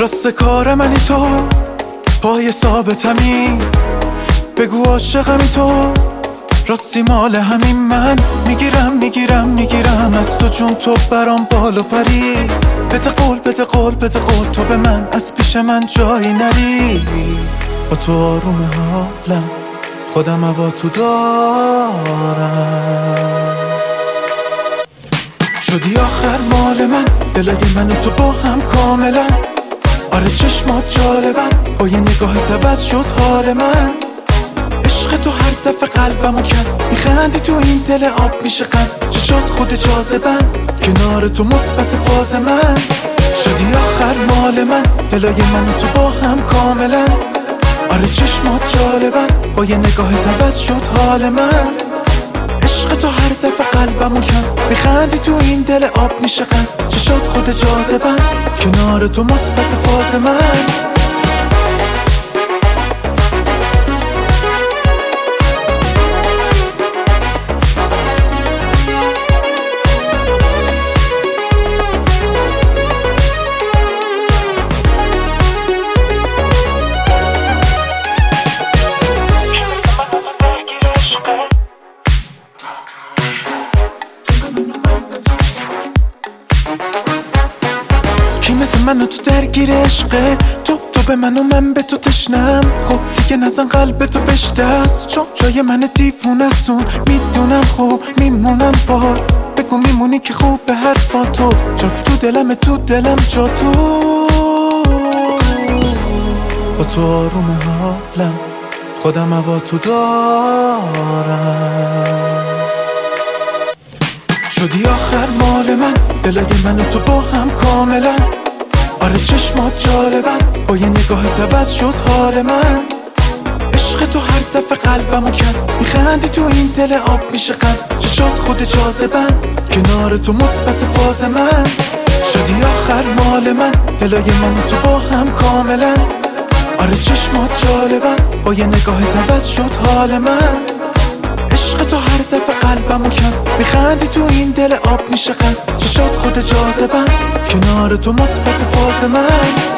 راست کار منی تو، پای ثابتمی، بگو عاشقمی تو، راستی مال همین من. میگیرم از تو جون، تو برام بالو پری. بده قول تو به من، از پیش من جایی نری. با تو آروم حالم، خودم هوا تو دارم. شدی آخر مال من، دلای من و تو با هم کاملا. آره چشمات جالبم، با یه نگاهت عوض شد حال من. عشق تو هر دفعه قلبمو کرد، میخندی تو این دل آب میشه قند. چشات خود جاذبن، کنار تو مثبت فاز من. شدی آخر مال من، دلای من و تو با هم کاملا. آره چشمات جالبن، با یه نگاهت عوض شد حال من. عشق تو هر دفعه قلبمو کرد، میخندی تو این دل آب میشه قند. چشات خود جاذبن، کنار تو مثبت فاز من. کی مثل منو تو درگیر عشقه؟ تو به من و من به تو تشنم. خب دیگه نزن قلب تو بشتست، چون جای من دیوونستون. میدونم خوب میمونم بار، بگو میمونی که خوب به حرفاتو. جا تو دلم جا تو. با تو آروم حالم، خودم هوا تو دارم. شدی آخر مال من، دلای من و تو با هم کاملا. آره چشمات جالبم، با یه نگاهت عوض شد حال من. عشق تو هر دفعه قلبمو کرد، میخندی تو این دل آب میشه قند. چشات خود جاذبن، کنار تو مثبت فاز من. شدی آخر مال من، دلای من و تو با هم کاملا. آره چشمات جالبم، با یه نگاهت عوض شد حال من. عشق تو هر دفعه قلبمو کرد، میخندی تو این دل آب میشه قند. چشات خود جاذبن، کنار تو مثبت فاز من.